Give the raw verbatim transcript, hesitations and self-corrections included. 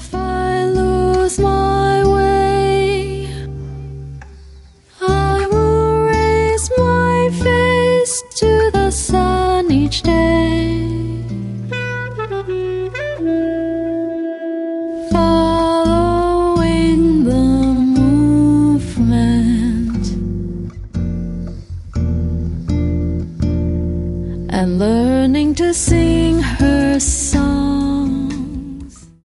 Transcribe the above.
If I lose my way, I will raise my face to the sun each day, following the movement and learning to sing her song.